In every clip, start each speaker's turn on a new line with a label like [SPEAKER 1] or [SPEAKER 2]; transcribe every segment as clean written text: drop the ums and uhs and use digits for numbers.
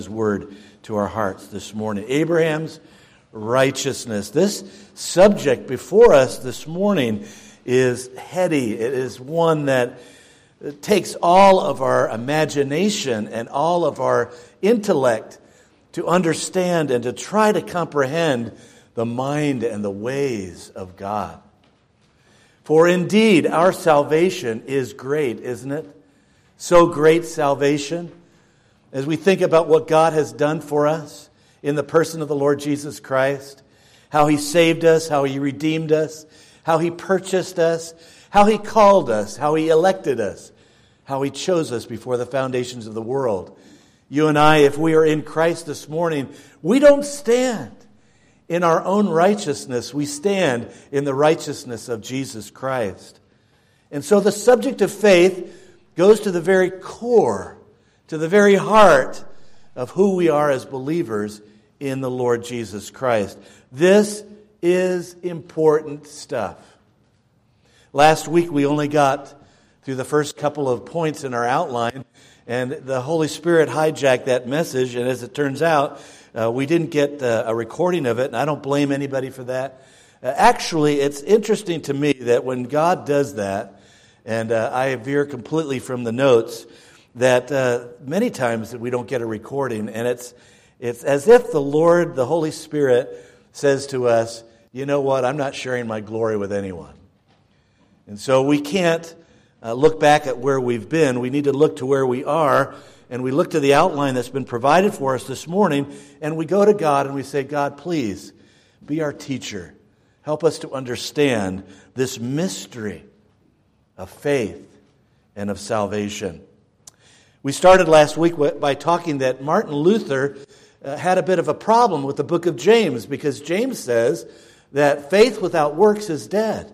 [SPEAKER 1] His word to our hearts this morning. Abraham's righteousness. This subject before us this morning is heady. It is one that takes all of our imagination and all of our intellect to understand and to try to comprehend the mind and the ways of God. For indeed, our salvation is great, isn't it? So great salvation. As we think about what God has done for us in the person of the Lord Jesus Christ, how He saved us, how He redeemed us, how He purchased us, how He called us, how He elected us, how He chose us before the foundations of the world. You and I, if we are in Christ this morning, we don't stand in our own righteousness. We stand in the righteousness of Jesus Christ. And so the subject of faith goes to the very core, to the very heart of who we are as believers in the Lord Jesus Christ. This is important stuff. Last week we only got through the first couple of points in our outline, and the Holy Spirit hijacked that message, and as it turns out, we didn't get a recording of it, and I don't blame anybody for that. Actually, it's interesting to me that when God does that, and I veer completely from the notes, that many times that we don't get a recording, and it's as if the Lord, the Holy Spirit, says to us, you know what, I'm not sharing my glory with anyone. And so we can't look back at where we've been. We need to look to where we are, and we look to the outline that's been provided for us this morning, and we go to God and we say, God, please be our teacher. Help us to understand this mystery of faith and of salvation. We started last week by talking that Martin Luther had a bit of a problem with the book of James, because James says that faith without works is dead.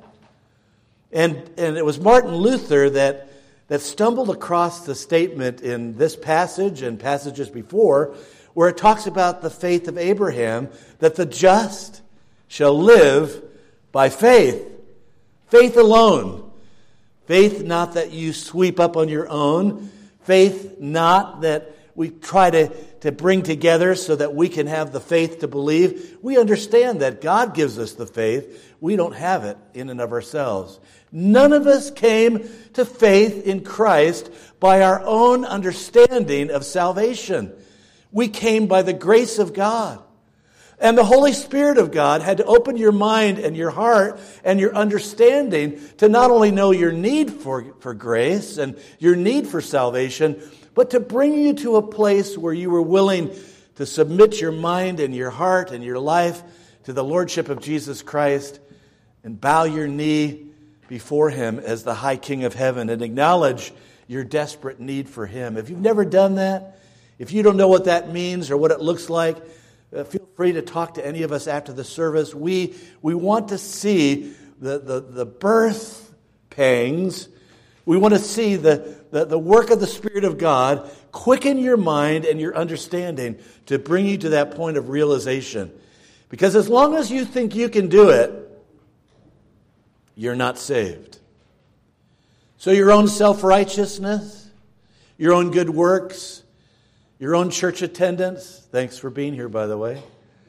[SPEAKER 1] And it was Martin Luther that stumbled across the statement in this passage and passages before, where it talks about the faith of Abraham, that the just shall live by faith. Faith alone. Faith not that you sweep up on your own. Faith not that we try to bring together so that we can have the faith to believe. We understand that God gives us the faith. We don't have it in and of ourselves. None of us came to faith in Christ by our own understanding of salvation. We came by the grace of God. And the Holy Spirit of God had to open your mind and your heart and your understanding to not only know your need for grace and your need for salvation, but to bring you to a place where you were willing to submit your mind and your heart and your life to the Lordship of Jesus Christ and bow your knee before Him as the High King of Heaven and acknowledge your desperate need for Him. If you've never done that, if you don't know what that means or what it looks like, feel free to talk to any of us after the service. We want to see the birth pangs. We want to see the work of the Spirit of God quicken your mind and your understanding to bring you to that point of realization. Because as long as you think you can do it, you're not saved. So your own self-righteousness, your own good works, your own church attendance. Thanks for being here, by the way.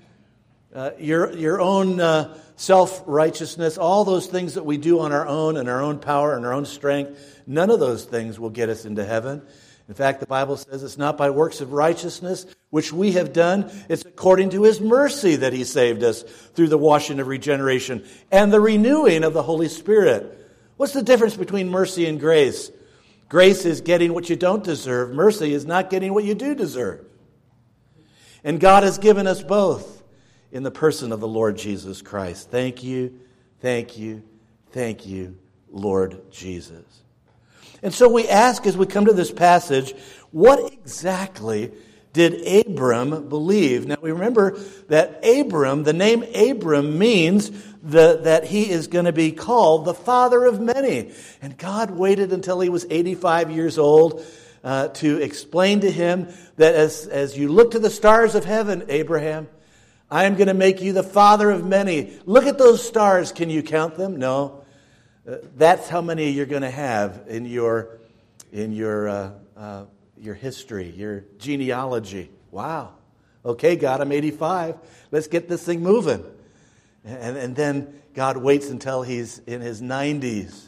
[SPEAKER 1] Your own self-righteousness, all those things that we do on our own and our own power and our own strength, none of those things will get us into heaven. In fact, the Bible says it's not by works of righteousness which we have done. It's according to His mercy that He saved us through the washing of regeneration and the renewing of the Holy Spirit. What's the difference between mercy and grace? Grace is getting what you don't deserve. Mercy is not getting what you do deserve. And God has given us both in the person of the Lord Jesus Christ. Thank you, thank you, thank you, Lord Jesus. And so we ask as we come to this passage, what exactly did Abram believe? Now we remember that Abram, the name Abram means that he is going to be called the father of many. And God waited until he was 85 years old to explain to him that as you look to the stars of heaven, Abraham, I am going to make you the father of many. Look at those stars. Can you count them? No. That's how many you're going to have in your history, your genealogy. Wow. Okay, God, I'm 85. Let's get this thing moving. And then God waits until he's in his 90s.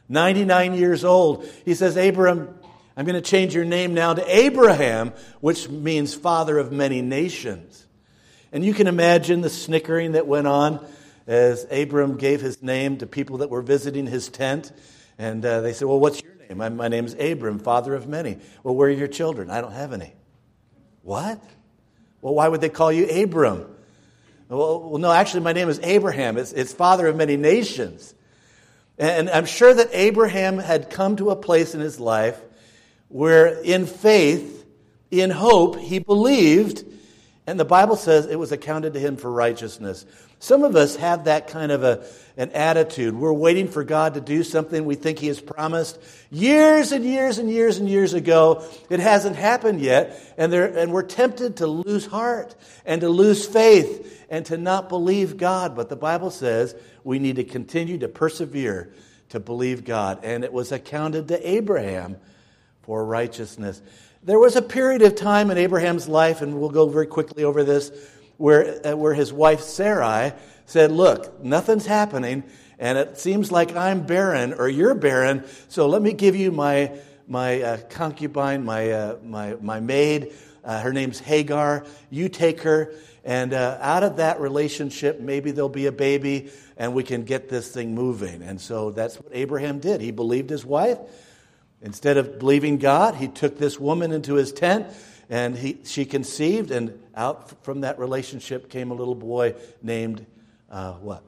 [SPEAKER 1] 99 years old. He says, Abram, I'm going to change your name now to Abraham, which means father of many nations. And you can imagine the snickering that went on as Abram gave his name to people that were visiting his tent. And they said, well, what's your name? My name is Abram, father of many. Well, where are your children? I don't have any. What? Well, why would they call you Abram? Well, no, actually, my name is Abraham. It's father of many nations. And I'm sure that Abraham had come to a place in his life where in faith, in hope, he believed, and the Bible says it was accounted to him for righteousness. Some of us have that kind of an attitude. We're waiting for God to do something we think he has promised years and years and years and years ago. It hasn't happened yet, and we're tempted to lose heart and to lose faith and to not believe God. But the Bible says we need to continue to persevere to believe God. And it was accounted to Abraham for righteousness. There was a period of time in Abraham's life, and we'll go very quickly over this, where his wife Sarai said, look, nothing's happening, and it seems like I'm barren or you're barren, so let me give you my concubine, my maid. Her name's Hagar. You take her, and out of that relationship, maybe there'll be a baby, and we can get this thing moving. And so that's what Abraham did. He believed his wife. Instead of believing God, he took this woman into his tent, and she conceived, and out from that relationship came a little boy named, what?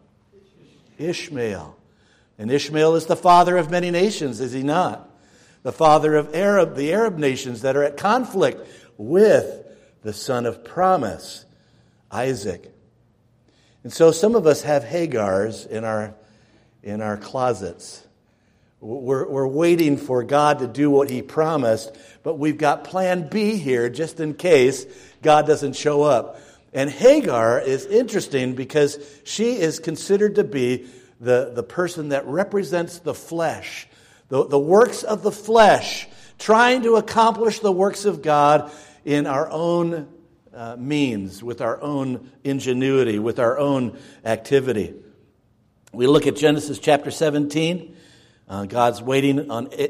[SPEAKER 1] Ishmael. And Ishmael is the father of many nations, is he not? The father of the Arab nations that are at conflict with the son of promise, Isaac. And so some of us have Hagars in our closets. We're waiting for God to do what he promised, but we've got plan B here just in case God doesn't show up. And Hagar is interesting because she is considered to be the person that represents the flesh, the works of the flesh, trying to accomplish the works of God in our own means, with our own ingenuity, with our own activity. We look at Genesis chapter 17. God waited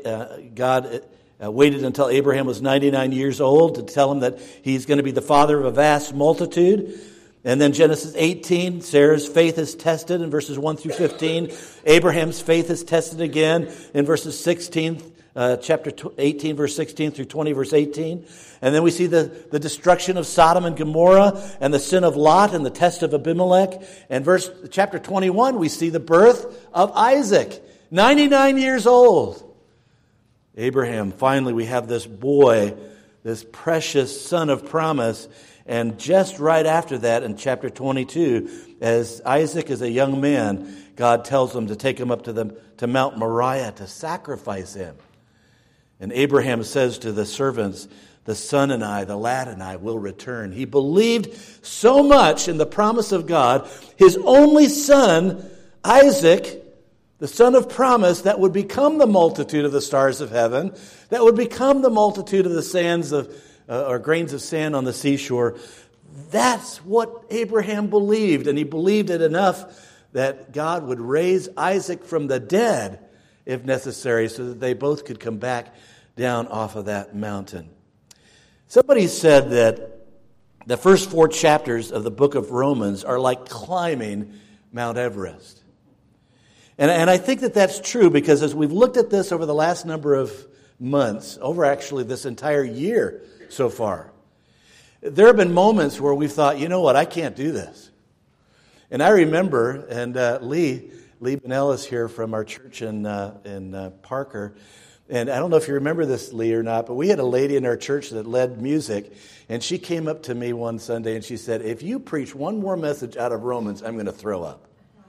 [SPEAKER 1] until Abraham was 99 years old to tell him that he's going to be the father of a vast multitude. And then Genesis 18, Sarah's faith is tested in verses 1 through 15. Abraham's faith is tested again in verses 16, chapter 18, verse 16 through 20, verse 18. And then we see the destruction of Sodom and Gomorrah and the sin of Lot and the test of Abimelech. And chapter 21, we see the birth of Isaac, 99 years old. Abraham, finally we have this boy, this precious son of promise. And just right after that, in chapter 22, as Isaac is a young man, God tells him to take him up to Mount Moriah to sacrifice him. And Abraham says to the servants, the son and I, the lad and I will return. He believed so much in the promise of God, his only son, Isaac, the son of promise that would become the multitude of the stars of heaven, that would become the multitude of the sands of or grains of sand on the seashore. That's what Abraham believed, and he believed it enough that God would raise Isaac from the dead, if necessary, so that they both could come back down off of that mountain. Somebody said that the first 4 chapters of the book of Romans are like climbing Mount Everest. And I think that that's true because as we've looked at this over the last number of months, over actually this entire year so far, there have been moments where we've thought, you know what, I can't do this. And I remember, and Lee Bonnell is here from our church in Parker, and I don't know if you remember this, Lee, or not, but we had a lady in our church that led music, and she came up to me one Sunday and she said, if you preach one more message out of Romans, I'm going to throw up.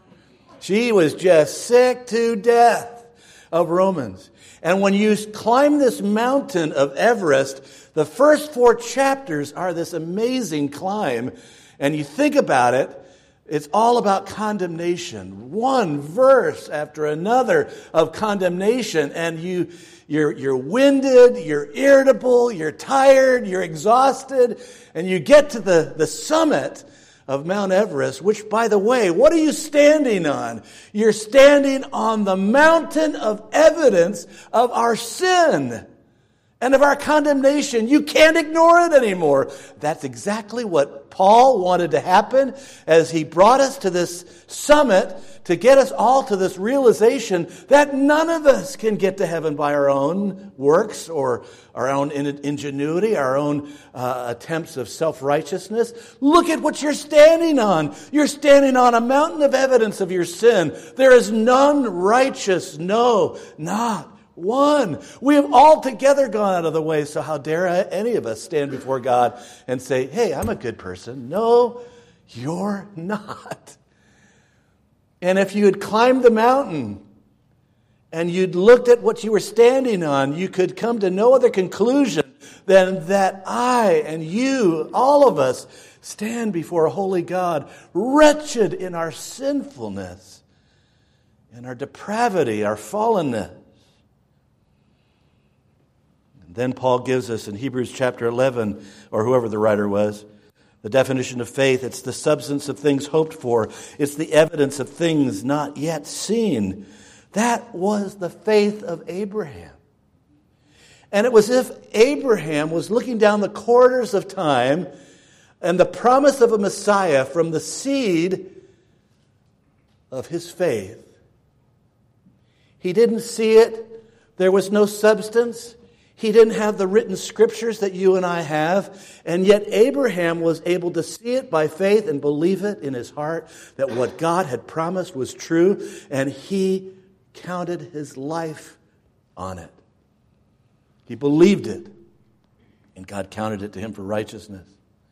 [SPEAKER 1] She was just sick to death of Romans. And when you climb this mountain of Everest, the first 4 chapters are this amazing climb. And you think about it, It's all about condemnation. One verse after another of condemnation, and you're winded, you're irritable, you're tired, you're exhausted, and you get to the summit of Mount Everest, which, by the way, what are you standing on? You're standing on the mountain of evidence of our sin and of our condemnation. You can't ignore it anymore. That's exactly what Paul wanted to happen as he brought us to this summit to get us all to this realization that none of us can get to heaven by our own works or our own ingenuity, our own attempts of self-righteousness. Look at what you're standing on. You're standing on a mountain of evidence of your sin. There is none righteous, no, not one. We have altogether gone out of the way, so how dare any of us stand before God and say, hey, I'm a good person. No, you're not. And if you had climbed the mountain and you'd looked at what you were standing on, you could come to no other conclusion than that I and you, all of us, stand before a holy God, wretched in our sinfulness, in our depravity, our fallenness. And then Paul gives us in Hebrews chapter 11, or whoever the writer was, the definition of faith. It's the substance of things hoped for. It's the evidence of things not yet seen. That was the faith of Abraham. And it was as if Abraham was looking down the corridors of time and the promise of a Messiah from the seed of his faith. He didn't see it. There was no substance. He didn't have the written scriptures that you and I have, and yet Abraham was able to see it by faith and believe it in his heart that what God had promised was true, and he counted his life on it. He believed it, and God counted it to him for righteousness.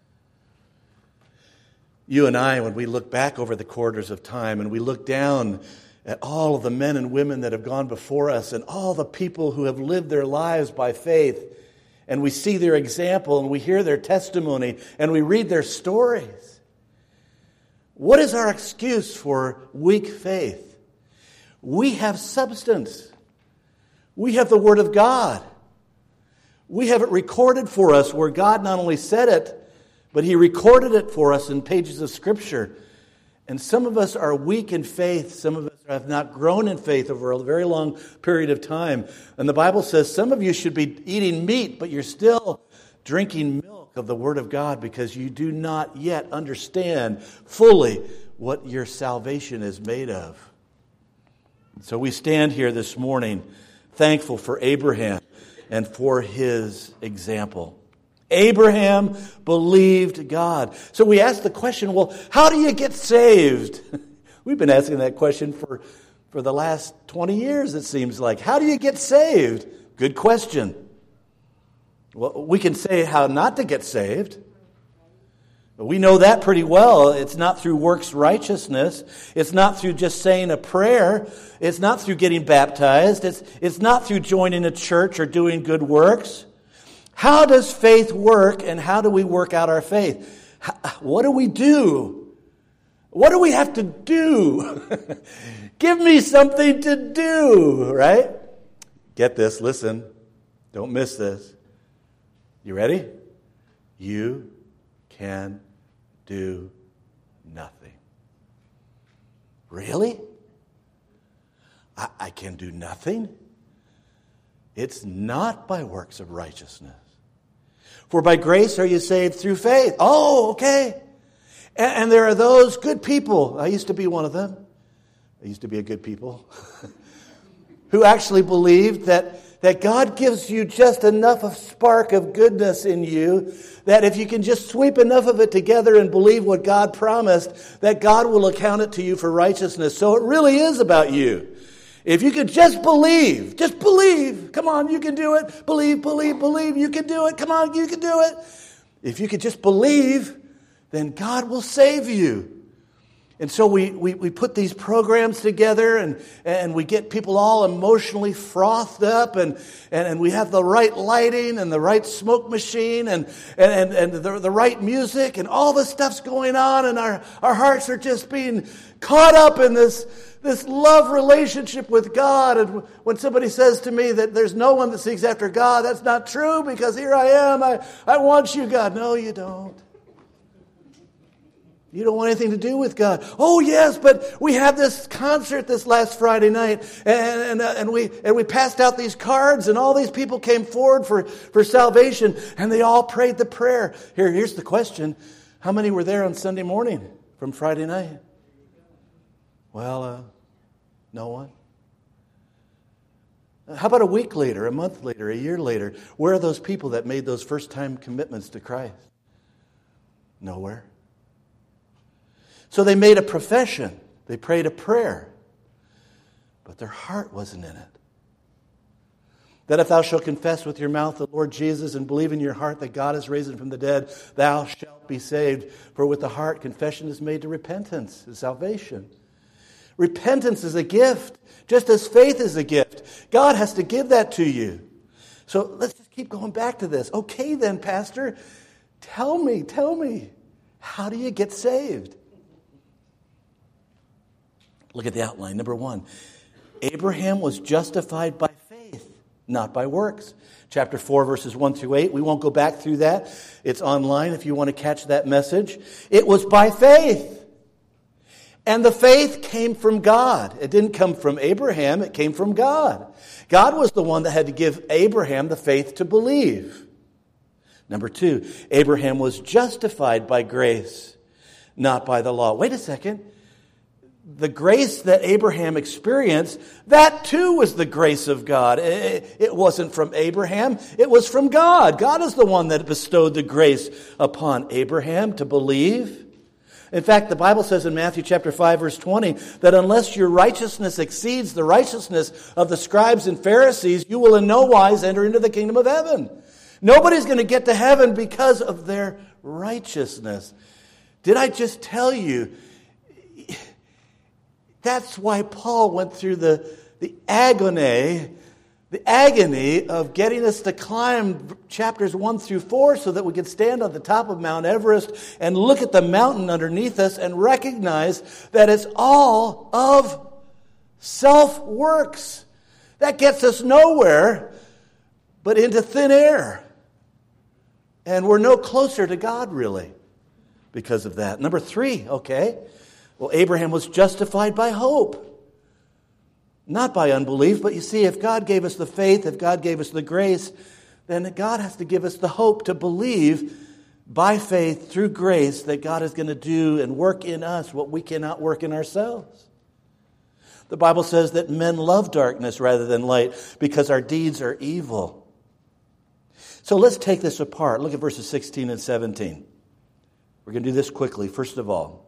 [SPEAKER 1] You and I, when we look back over the corridors of time and we look down at all of the men and women that have gone before us and all the people who have lived their lives by faith, and we see their example and we hear their testimony and we read their stories, what is our excuse for weak faith? We have substance. We have the Word of God. We have it recorded for us where God not only said it, but He recorded it for us in pages of Scripture. And some of us are weak in faith. Some of us have not grown in faith over a very long period of time. And the Bible says some of you should be eating meat, but you're still drinking milk of the Word of God because you do not yet understand fully what your salvation is made of. So we stand here this morning thankful for Abraham and for his example. Abraham believed God. So we ask the question, well, how do you get saved? We've been asking that question for the last 20 years, it seems like. How do you get saved? Good question. Well, we can say how not to get saved. But we know that pretty well. It's not through works righteousness. It's not through just saying a prayer. It's not through getting baptized. It's not through joining a church or doing good works. How does faith work, and how do we work out our faith? What do we do? What do we have to do? Give me something to do, right? Get this, listen. Don't miss this. You ready? You can do nothing. Really? I can do nothing? It's not by works of righteousness. For by grace are you saved through faith. Oh, okay. And there are those good people. I used to be one of them. I used to be a good people. Who actually believed that God gives you just enough of spark of goodness in you that if you can just sweep enough of it together and believe what God promised, that God will account it to you for righteousness. So it really is about you. If you could just believe. Come on, you can do it. Believe. You can do it. Come on, you can do it. If you could just believe, then God will save you. And so we put these programs together and we get people all emotionally frothed up and we have the right lighting and the right smoke machine and the right music and all this stuff's going on and our hearts are just being caught up in this love relationship with God. And when somebody says to me that there's no one that seeks after God, that's not true because here I am. I want you, God. No, you don't. You don't want anything to do with God. Oh, yes, but we had this concert this last Friday night, and we passed out these cards, and all these people came forward for salvation, and they all prayed the prayer. Here's the question. How many were there on Sunday morning from Friday night? Well, no one. How about a week later, a month later, a year later? Where are those people that made those first-time commitments to Christ? Nowhere. So they made a profession. They prayed a prayer. But their heart wasn't in it. That if thou shalt confess with your mouth the Lord Jesus and believe in your heart that God has raised him from the dead, thou shalt be saved. For with the heart confession is made to repentance, to salvation. Repentance is a gift, just as faith is a gift. God has to give that to you. So let's just keep going back to this. Okay then, Pastor, tell me, how do you get saved? Look at the outline. Number 1, Abraham was justified by faith, not by works. Chapter 4, verses 1 through 8. We won't go back through that. It's online if you want to catch that message. It was by faith. And the faith came from God. It didn't come from Abraham. It came from God. God was the one that had to give Abraham the faith to believe. Number 2, Abraham was justified by grace, not by the law. Wait a second. The grace that Abraham experienced, that too was the grace of God. It wasn't from Abraham, it was from God. God is the one that bestowed the grace upon Abraham to believe. In fact, the Bible says in Matthew chapter 5, verse 20, that unless your righteousness exceeds the righteousness of the scribes and Pharisees, you will in no wise enter into the kingdom of heaven. Nobody's going to get to heaven because of their righteousness. Did I just tell you? That's why Paul went through the agony of getting us to climb chapters 1 through 4 so that we could stand on the top of Mount Everest and look at the mountain underneath us and recognize that it's all of self-works. That gets us nowhere but into thin air. And we're no closer to God, really, because of that. Number 3, okay. Well, Abraham was justified by hope. Not by unbelief, but you see, if God gave us the faith, if God gave us the grace, then God has to give us the hope to believe by faith through grace that God is going to do and work in us what we cannot work in ourselves. The Bible says that men love darkness rather than light because our deeds are evil. So let's take this apart. Look at verses 16 and 17. We're going to do this quickly. First of all,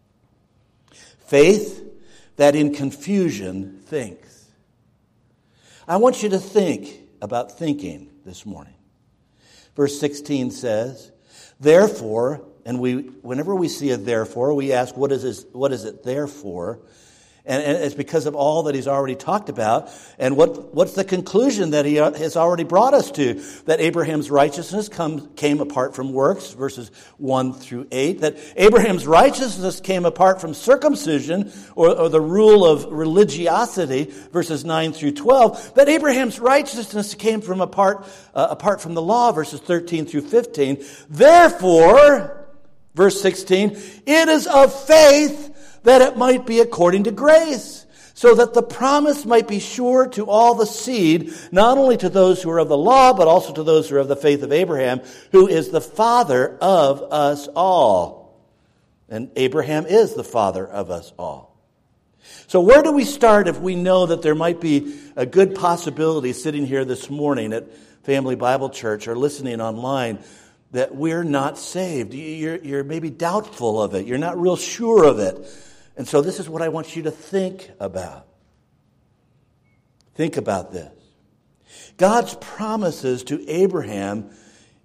[SPEAKER 1] faith that in confusion thinks. I want you to think about thinking this morning. Verse 16 says, therefore, and whenever we see a therefore, we ask, what is it there for? And it's because of all that he's already talked about. And what's the conclusion that he has already brought us to? That Abraham's righteousness came apart from works, verses 1 through 8. That Abraham's righteousness came apart from circumcision, or the rule of religiosity, verses 9 through 12. That Abraham's righteousness came from apart from the law, verses 13 through 15. Therefore, verse 16, it is of faith that it might be according to grace, so that the promise might be sure to all the seed, not only to those who are of the law, but also to those who are of the faith of Abraham, who is the father of us all. And Abraham is the father of us all. So where do we start if we know that there might be a good possibility sitting here this morning at Family Bible Church or listening online that we're not saved? You're maybe doubtful of it. You're not real sure of it. And so this is what I want you to think about. Think about this. God's promises to Abraham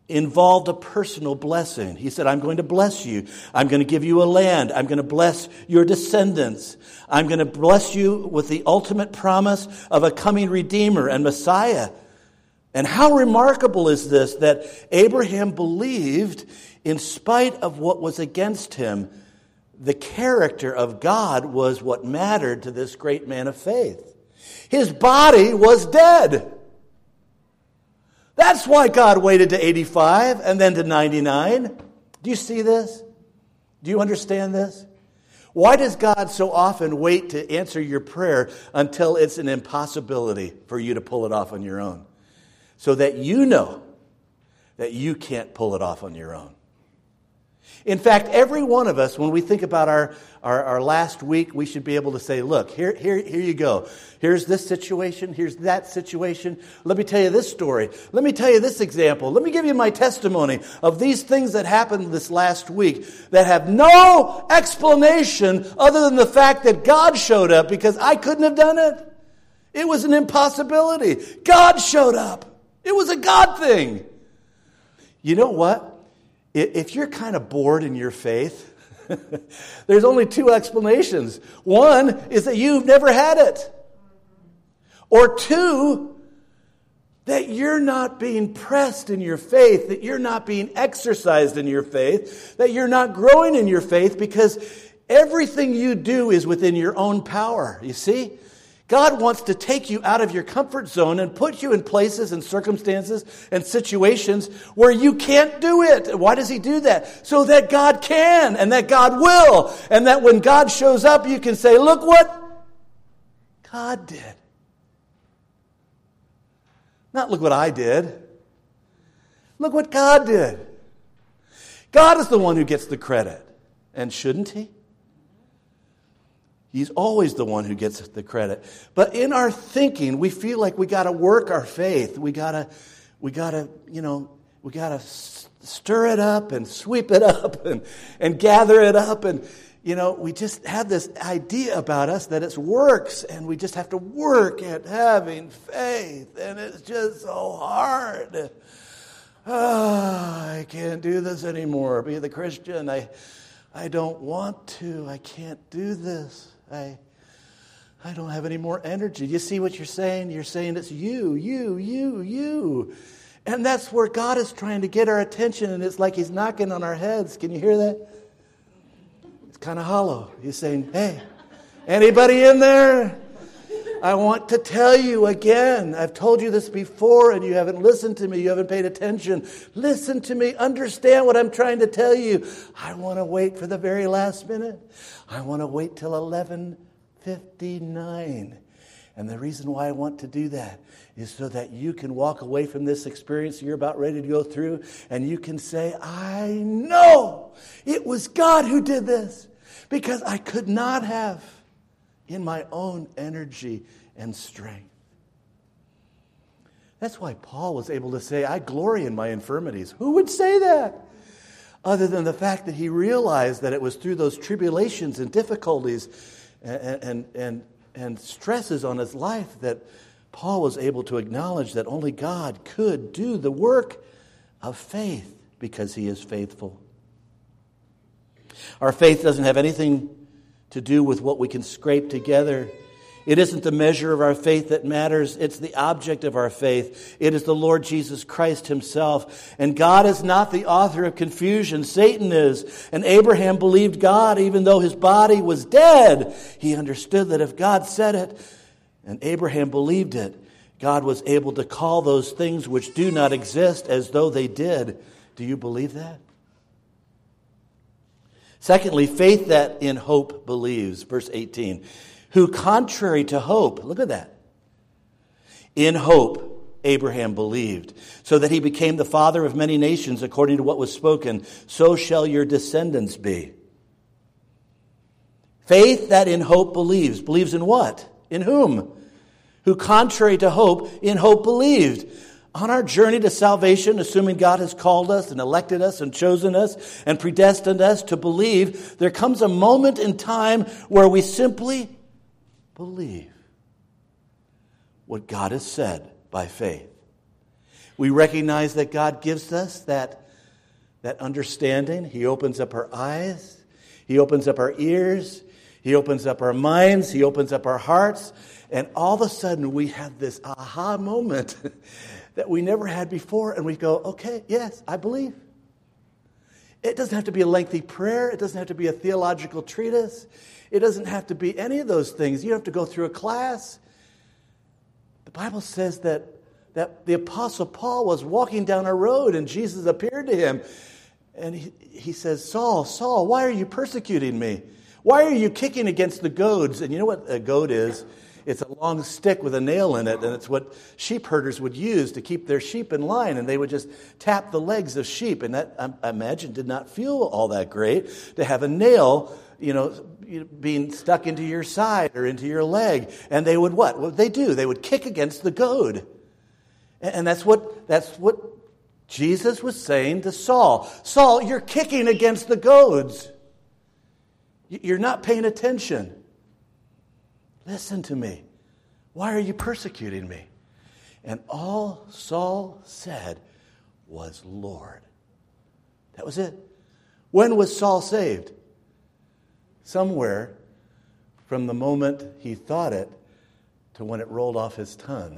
[SPEAKER 1] involved a personal blessing. He said, I'm going to bless you. I'm going to give you a land. I'm going to bless your descendants. I'm going to bless you with the ultimate promise of a coming Redeemer and Messiah. And how remarkable is this, that Abraham believed in spite of what was against him. The character of God was what mattered to this great man of faith. His body was dead. That's why God waited to 85 and then to 99. Do you see this? Do you understand this? Why does God so often wait to answer your prayer until it's an impossibility for you to pull it off on your own? So that you know that you can't pull it off on your own. In fact, every one of us, when we think about our last week, we should be able to say, look, here you go. Here's this situation. Here's that situation. Let me tell you this story. Let me tell you this example. Let me give you my testimony of these things that happened this last week that have no explanation other than the fact that God showed up, because I couldn't have done it. It was an impossibility. God showed up. It was a God thing. You know what? If you're kind of bored in your faith, there's only two explanations. One is that you've never had it. Or two, that you're not being pressed in your faith, that you're not being exercised in your faith, that you're not growing in your faith, because everything you do is within your own power. You see? God wants to take you out of your comfort zone and put you in places and circumstances and situations where you can't do it. Why does He do that? So that God can, and that God will, and that when God shows up, you can say, look what God did. Not look what I did. Look what God did. God is the one who gets the credit. And shouldn't He? He's always the one who gets the credit. But in our thinking, we feel like we got to work our faith. We gotta stir it up and sweep it up and gather it up. And, we just have this idea about us that it's works, and we just have to work at having faith. And it's just so hard. I can't do this anymore. Be the Christian. I don't want to. I can't do this. I don't have any more energy. You see what you're saying? You're saying it's you. And that's where God is trying to get our attention, and it's like He's knocking on our heads. Can you hear that? It's kind of hollow. He's saying, hey, anybody in there? I want to tell you again. I've told you this before, and you haven't listened to me. You haven't paid attention. Listen to me. Understand what I'm trying to tell you. I want to wait for the very last minute. I want to wait till 11:59. And the reason why I want to do that is so that you can walk away from this experience you're about ready to go through, and you can say, I know it was God who did this, because I could not have in my own energy and strength. That's why Paul was able to say, I glory in my infirmities. Who would say that? Other than the fact that he realized that it was through those tribulations and difficulties and stresses on his life that Paul was able to acknowledge that only God could do the work of faith, because He is faithful. Our faith doesn't have anything to do with what we can scrape together. It isn't the measure of our faith that matters. It's the object of our faith. It is the Lord Jesus Christ Himself. And God is not the author of confusion. Satan is. And Abraham believed God even though his body was dead. He understood that if God said it, and Abraham believed it, God was able to call those things which do not exist as though they did. Do you believe that? Secondly, faith that in hope believes. Verse 18. Who contrary to hope, look at that. In hope, Abraham believed, so that he became the father of many nations according to what was spoken. So shall your descendants be. Faith that in hope believes. Believes in what? In whom? Who contrary to hope, in hope believed. On our journey to salvation, assuming God has called us and elected us and chosen us and predestined us to believe, there comes a moment in time where we simply believe what God has said by faith. We recognize that God gives us that understanding. He opens up our eyes. He opens up our ears. He opens up our minds. He opens up our hearts. And all of a sudden we have this aha moment that we never had before. And we go, okay, yes, I believe. It doesn't have to be a lengthy prayer. It doesn't have to be a theological treatise. It doesn't have to be any of those things. You don't have to go through a class. The Bible says that the Apostle Paul was walking down a road and Jesus appeared to him. And he says, Saul, Saul, why are you persecuting me? Why are you kicking against the goads? And you know what a goad is? It's a long stick with a nail in it, and it's what sheep herders would use to keep their sheep in line, and they would just tap the legs of sheep, and that, I imagine, did not feel all that great to have a nail, being stuck into your side or into your leg. And they would what? What would they do? They would kick against the goad. And that's what Jesus was saying to Saul. Saul, you're kicking against the goads. You're not paying attention. Listen to me. Why are you persecuting me? And all Saul said was, Lord. That was it. When was Saul saved? Somewhere from the moment he thought it to when it rolled off his tongue,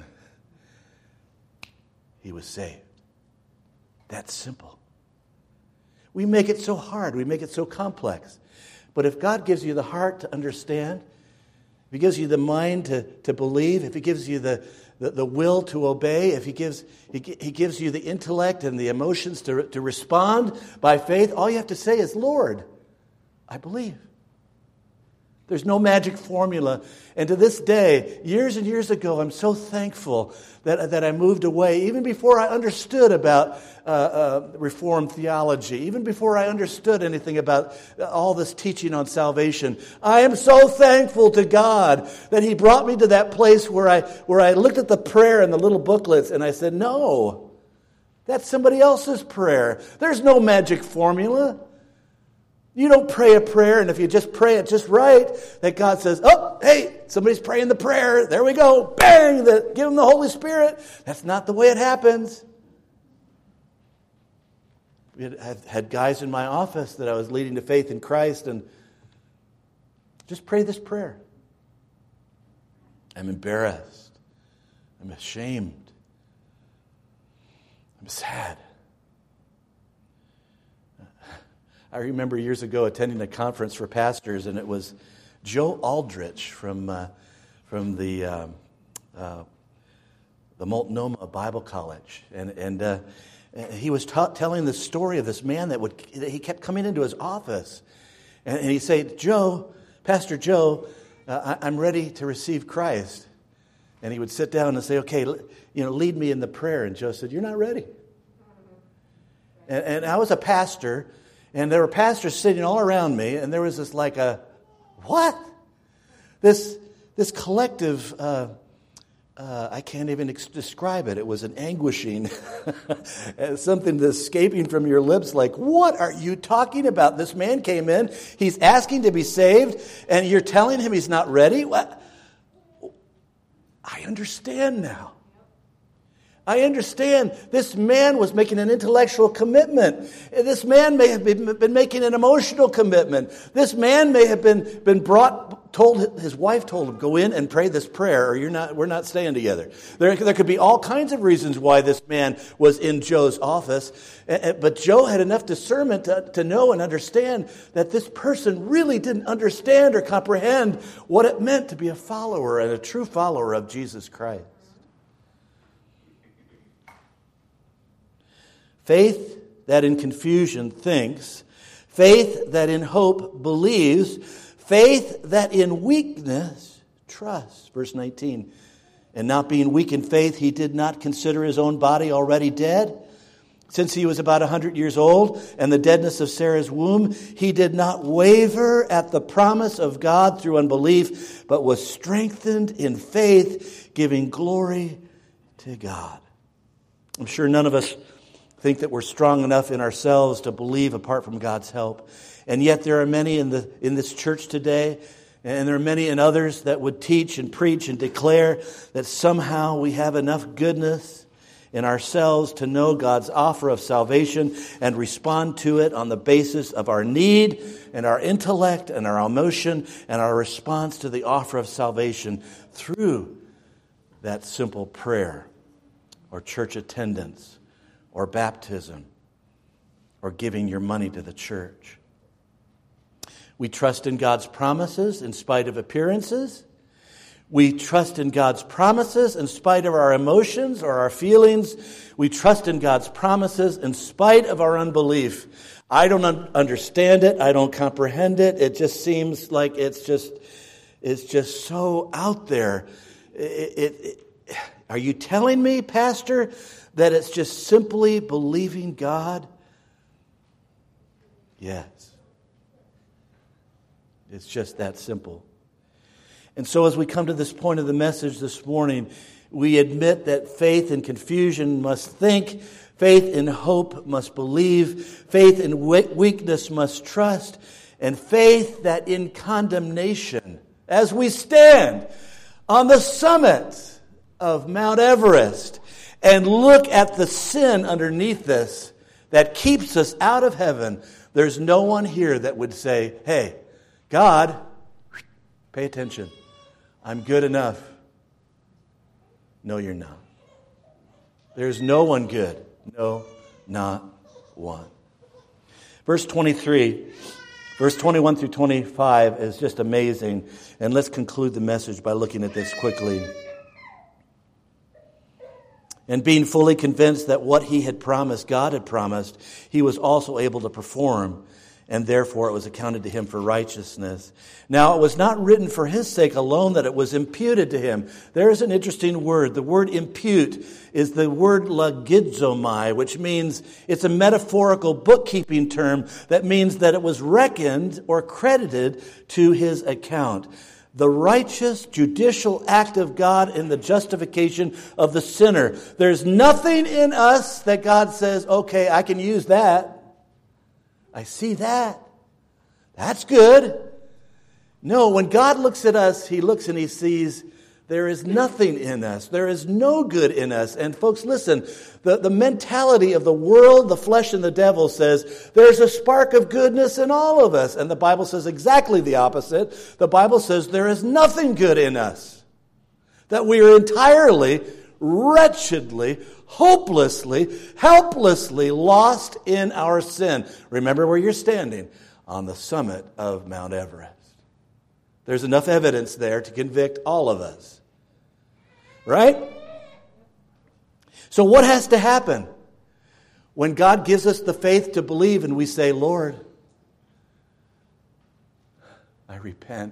[SPEAKER 1] he was saved. That's simple. We make it so hard. We make it so complex. But if God gives you the heart to understand, if He gives you the mind to believe, if He gives you the will to obey, if He gives you the intellect and the emotions to respond by faith, all you have to say is, Lord, I believe. There's no magic formula. And to this day, years and years ago, I'm so thankful that I moved away, even before I understood about Reformed theology, even before I understood anything about all this teaching on salvation. I am so thankful to God that He brought me to that place where I looked at the prayer in the little booklets and I said, no, that's somebody else's prayer. There's no magic formula. You don't pray a prayer, and if you just pray it just right, that God says, oh, hey, somebody's praying the prayer. There we go. Bang! Give them the Holy Spirit. That's not the way it happens. I had guys in my office that I was leading to faith in Christ, and just pray this prayer. I'm embarrassed. I'm ashamed. I'm sad. I remember years ago attending a conference for pastors, and it was Joe Aldrich from the Multnomah Bible College, and he was telling the story of this man that he kept coming into his office, and he'd say, Joe, Pastor Joe, I'm ready to receive Christ, and he would sit down and say, okay, lead me in the prayer, and Joe said, you're not ready, and I was a pastor. And there were pastors sitting all around me, and there was this what? This collective, I can't even describe it. It was an anguishing, something that's escaping from your lips like, what are you talking about? This man came in, he's asking to be saved, and you're telling him he's not ready? What? I understand now. I understand this man was making an intellectual commitment. This man may have been making an emotional commitment. This man may have been his wife told him, go in and pray this prayer or we're not staying together. There could be all kinds of reasons why this man was in Joe's office. But Joe had enough discernment to know and understand that this person really didn't understand or comprehend what it meant to be a follower and a true follower of Jesus Christ. Faith that in confusion thinks, faith that in hope believes, faith that in weakness trusts. Verse 19, and not being weak in faith, he did not consider his own body already dead. Since he was about 100 years old and the deadness of Sarah's womb, he did not waver at the promise of God through unbelief, but was strengthened in faith, giving glory to God. I'm sure none of us think that we're strong enough in ourselves to believe apart from God's help. And yet there are many in this church today, and there are many in others that would teach and preach and declare that somehow we have enough goodness in ourselves to know God's offer of salvation and respond to it on the basis of our need and our intellect and our emotion and our response to the offer of salvation through that simple prayer or church attendance or baptism or giving your money to the church. We trust in God's promises in spite of appearances. We trust in God's promises in spite of our emotions or our feelings. We trust in God's promises in spite of our unbelief. I don't understand it. I don't comprehend it. It just seems like it's just so out there. Are you telling me, Pastor, that it's just simply believing God? Yes. It's just that simple. And so as we come to this point of the message this morning, we admit that faith in confusion must think, faith in hope must believe, faith in weakness must trust, and faith that in condemnation, as we stand on the summit of Mount Everest and look at the sin underneath us that keeps us out of heaven, there's no one here that would say, hey, God, pay attention. I'm good enough. No, you're not. There's no one good. No, not one. Verse 23, verse 21 through 25 is just amazing. And let's conclude the message by looking at this quickly. And being fully convinced that what he had promised, God had promised, he was also able to perform. And therefore it was accounted to him for righteousness. Now it was not written for his sake alone that it was imputed to him. There is an interesting word. The word impute is the word logizomai, which means it's a metaphorical bookkeeping term that means that it was reckoned or credited to his account. The righteous judicial act of God in the justification of the sinner. There's nothing in us that God says, okay, I can use that. I see that. That's good. No, when God looks at us, he looks and he sees there is nothing in us. There is no good in us. And folks, listen, the mentality of the world, the flesh, and the devil says there's a spark of goodness in all of us. And the Bible says exactly the opposite. The Bible says there is nothing good in us. That we are entirely, wretchedly, hopelessly, helplessly lost in our sin. Remember where you're standing, on the summit of Mount Everest. There's enough evidence there to convict all of us. Right? So what has to happen when God gives us the faith to believe and we say, Lord, I repent.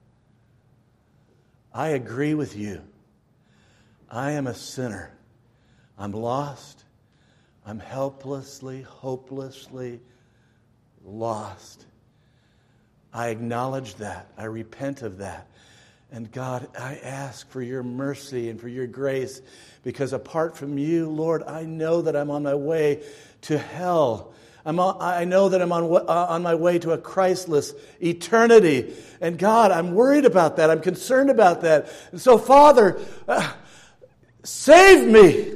[SPEAKER 1] I agree with you. I am a sinner. I'm lost. I'm helplessly, hopelessly lost. I acknowledge that. I repent of that. And God, I ask for your mercy and for your grace, because apart from you, Lord, I know that I'm on my way to hell. I know that I'm on my way to a Christless eternity. And God, I'm worried about that. I'm concerned about that. And so, Father, save me.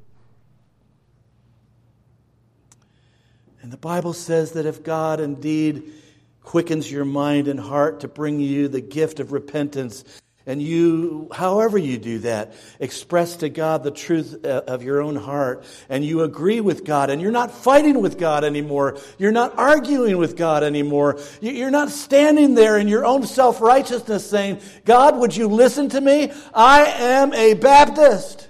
[SPEAKER 1] And the Bible says that if God indeed quickens your mind and heart to bring you the gift of repentance, and you, however you do that, express to God the truth of your own heart, and you agree with God, and you're not fighting with God anymore, you're not arguing with God anymore, you're not standing there in your own self-righteousness saying, God, would you listen to me? I am a Baptist.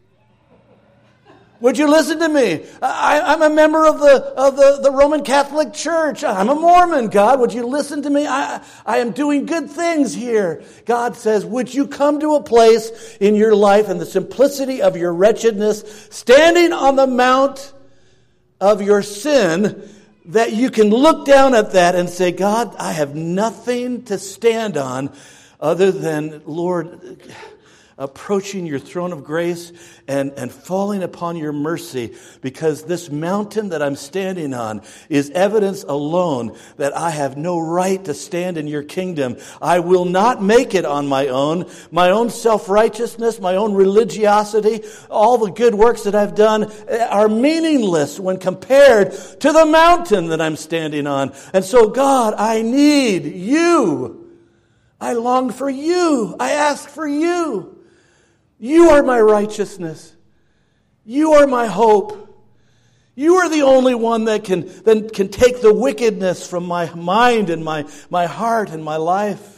[SPEAKER 1] Would you listen to me? I'm a member of the Roman Catholic Church. I'm a Mormon. God, would you listen to me? I am doing good things here. God says, would you come to a place in your life in the simplicity of your wretchedness, standing on the mount of your sin, that you can look down at that and say, God, I have nothing to stand on other than, Lord, approaching your throne of grace and falling upon your mercy, because this mountain that I'm standing on is evidence alone that I have no right to stand in your kingdom. I will not make it on my own. My own self-righteousness, my own religiosity, all the good works that I've done are meaningless when compared to the mountain that I'm standing on. And so, God, I need you. I long for you. I ask for you. You are my righteousness. You are my hope. You are the only one that can take the wickedness from my mind and my heart and my life.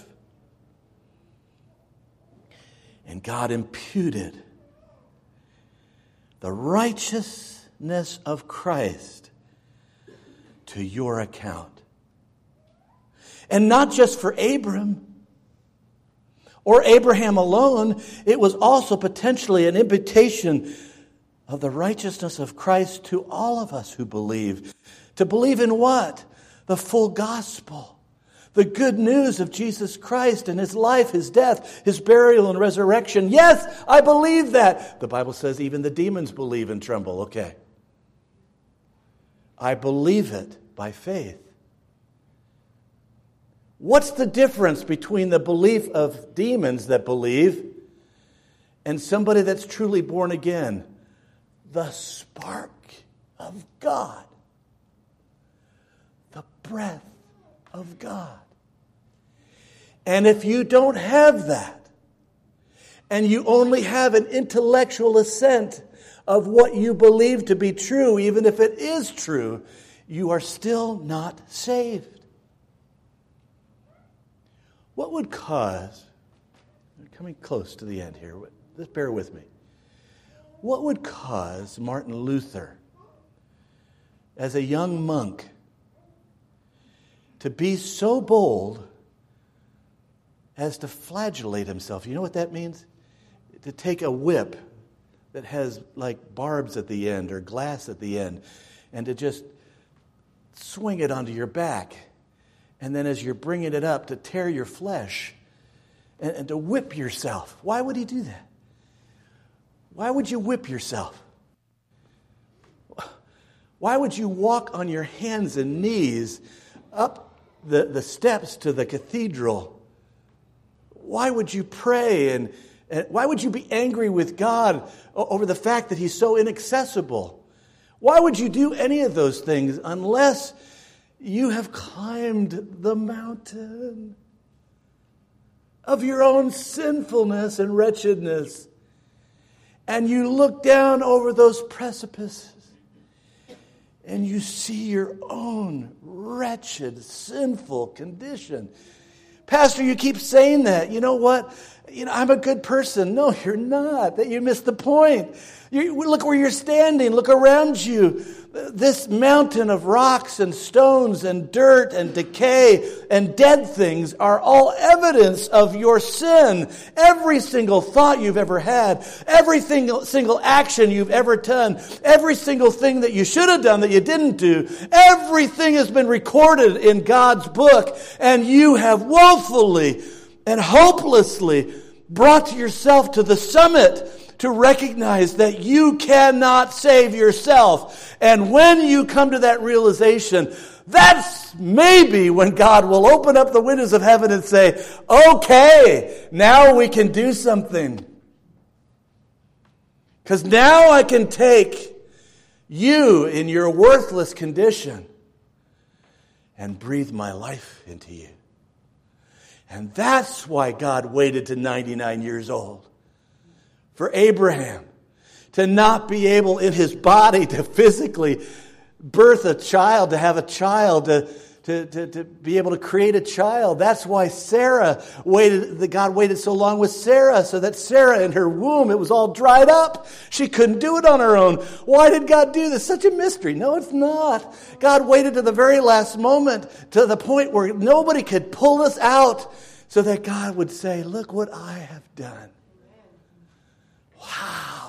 [SPEAKER 1] And God imputed the righteousness of Christ to your account. And not just for Abram or Abraham alone, it was also potentially an imputation of the righteousness of Christ to all of us who believe. To believe in what? The full gospel. The good news of Jesus Christ and His life, His death, His burial and resurrection. Yes, I believe that. The Bible says even the demons believe and tremble. Okay. I believe it by faith. What's the difference between the belief of demons that believe and somebody that's truly born again? The spark of God. The breath of God. And if you don't have that, and you only have an intellectual assent of what you believe to be true, even if it is true, you are still not saved. What would cause, I'm coming close to the end here, just bear with me. What would cause Martin Luther, as a young monk, to be so bold as to flagellate himself? You know what that means? To take a whip that has like barbs at the end or glass at the end and to just swing it onto your back. And then as you're bringing it up, to tear your flesh and to whip yourself. Why would he do that? Why would you whip yourself? Why would you walk on your hands and knees up the steps to the cathedral? Why would you pray and why would you be angry with God over the fact that He's so inaccessible? Why would you do any of those things unless you have climbed the mountain of your own sinfulness and wretchedness, and you look down over those precipices and you see your own wretched, sinful condition? Pastor, you keep saying that. You know what? I'm a good person. No, you're not. That you missed the point. Look where you're standing. Look around you. This mountain of rocks and stones and dirt and decay and dead things are all evidence of your sin. Every single thought you've ever had, every single action you've ever done, every single thing that you should have done that you didn't do, everything has been recorded in God's book, and you have woefully and hopelessly brought yourself to the summit to recognize that you cannot save yourself. And when you come to that realization, that's maybe when God will open up the windows of heaven and say, okay, now we can do something. Because now I can take you in your worthless condition and breathe my life into you. And that's why God waited to 99 years old. For Abraham to not be able in his body to physically birth a child, to have a child, to be able to create a child. That's why God waited so long with Sarah, so that Sarah in her womb, it was all dried up. She couldn't do it on her own. Why did God do this? Such a mystery. No, it's not. God waited to the very last moment, to the point where nobody could pull us out, so that God would say, look what I have done. Wow.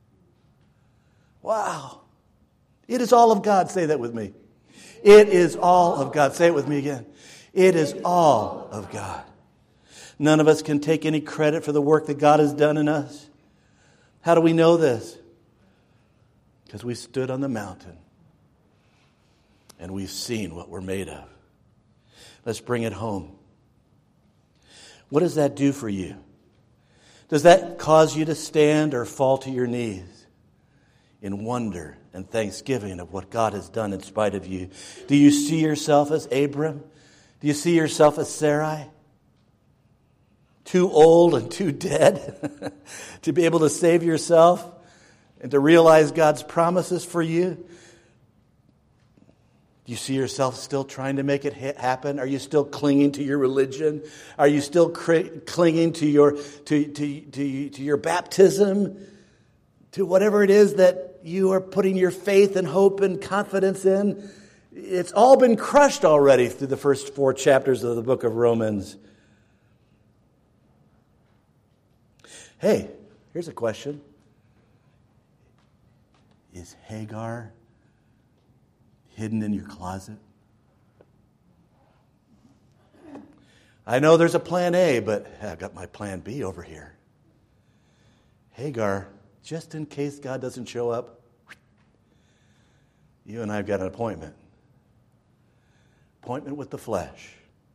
[SPEAKER 1] Wow. It is all of God. Say that with me. It is all of God. Say it with me again. It is all of God. None of us can take any credit for the work that God has done in us. How do we know this? Because we stood on the mountain and we've seen what we're made of. Let's bring it home. What does that do for you? Does that cause you to stand or fall to your knees in wonder and thanksgiving of what God has done in spite of you? Do you see yourself as Abram? Do you see yourself as Sarai? Too old and too dead to be able to save yourself and to realize God's promises for you? Do you see yourself still trying to make it happen? Are you still clinging to your religion? Are you still clinging to your baptism? To whatever it is that you are putting your faith and hope and confidence in? It's all been crushed already through the first 4 chapters of the book of Romans. Hey, here's a question. Is Hagar hidden in your closet? I know there's a plan A, but I've got my plan B over here. Hagar, just in case God doesn't show up, you and I have got an appointment. Appointment with the flesh.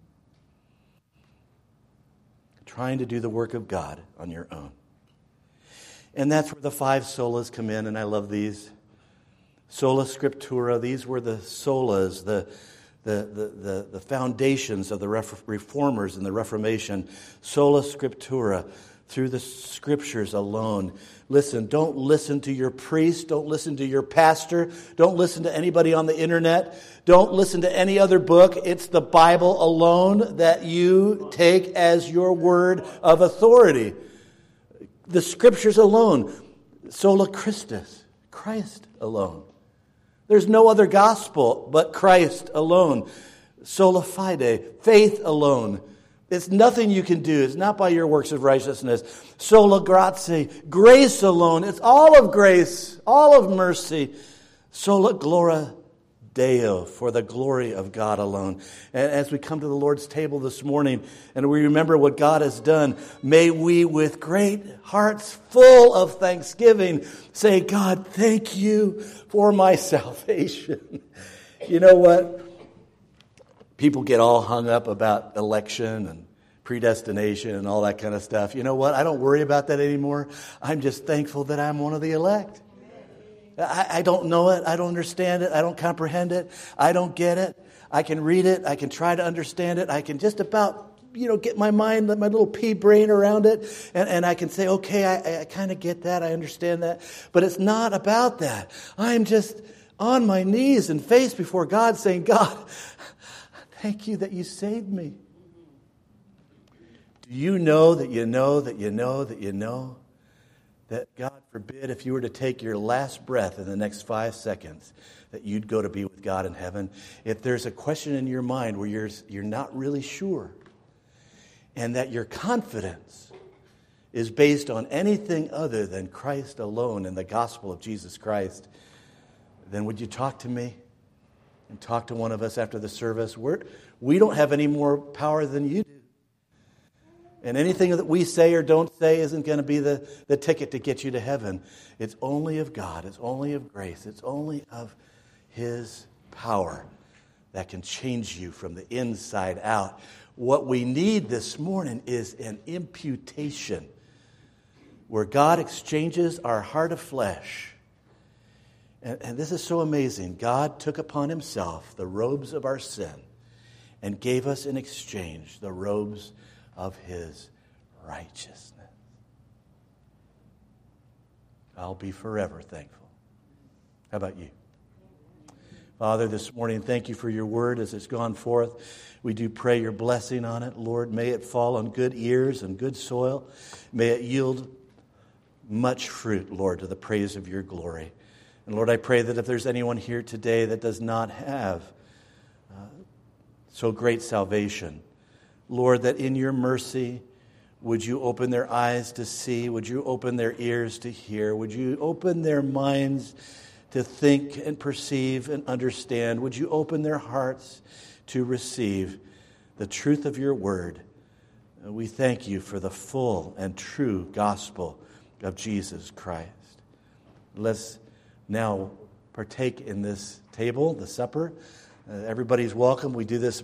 [SPEAKER 1] Trying to do the work of God on your own. And that's where the 5 solas come in, and I love these. Sola Scriptura, these were the solas, the foundations of the reformers in the Reformation. Sola Scriptura, through the Scriptures alone. Listen, don't listen to your priest, don't listen to your pastor, don't listen to anybody on the internet, don't listen to any other book. It's the Bible alone that you take as your word of authority. The Scriptures alone. Sola Christus, Christ alone. There's no other gospel but Christ alone. Sola fide, faith alone. It's nothing you can do. It's not by your works of righteousness. Sola gratia, grace alone. It's all of grace, all of mercy. Sola gloria Deo, for the glory of God alone. And as we come to the Lord's table this morning and we remember what God has done, may we with great hearts full of thanksgiving say, God, thank you for my salvation. You know what? People get all hung up about election and predestination and all that kind of stuff. You know what? I don't worry about that anymore. I'm just thankful that I'm one of the elect. I don't know it. I don't understand it. I don't comprehend it. I don't get it. I can read it. I can try to understand it. I can just about, get my mind, my little pea brain around it. And I can say, okay, I kind of get that. I understand that. But it's not about that. I'm just on my knees and face before God saying, God, thank you that you saved me. Do you know that you know that you know that you know that God forbid if you were to take your last breath in the next 5 seconds that you'd go to be with God in heaven? If there's a question in your mind where you're not really sure and that your confidence is based on anything other than Christ alone and the gospel of Jesus Christ, then would you talk to me and talk to one of us after the service? We don't have any more power than you do. And anything that we say or don't say isn't going to be the ticket to get you to heaven. It's only of God. It's only of grace. It's only of His power that can change you from the inside out. What we need this morning is an imputation where God exchanges our heart of flesh. And this is so amazing. God took upon Himself the robes of our sin and gave us in exchange the robes of His righteousness. I'll be forever thankful. How about you? Father, this morning, thank you for your word as it's gone forth. We do pray your blessing on it. Lord, may it fall on good ears and good soil. May it yield much fruit, Lord, to the praise of your glory. And Lord, I pray that if there's anyone here today that does not have so great salvation, Lord, that in your mercy, would you open their eyes to see? Would you open their ears to hear? Would you open their minds to think and perceive and understand? Would you open their hearts to receive the truth of your word We thank you for the full and true gospel of Jesus Christ. Let's now partake in this table, the supper. Everybody's welcome. We do this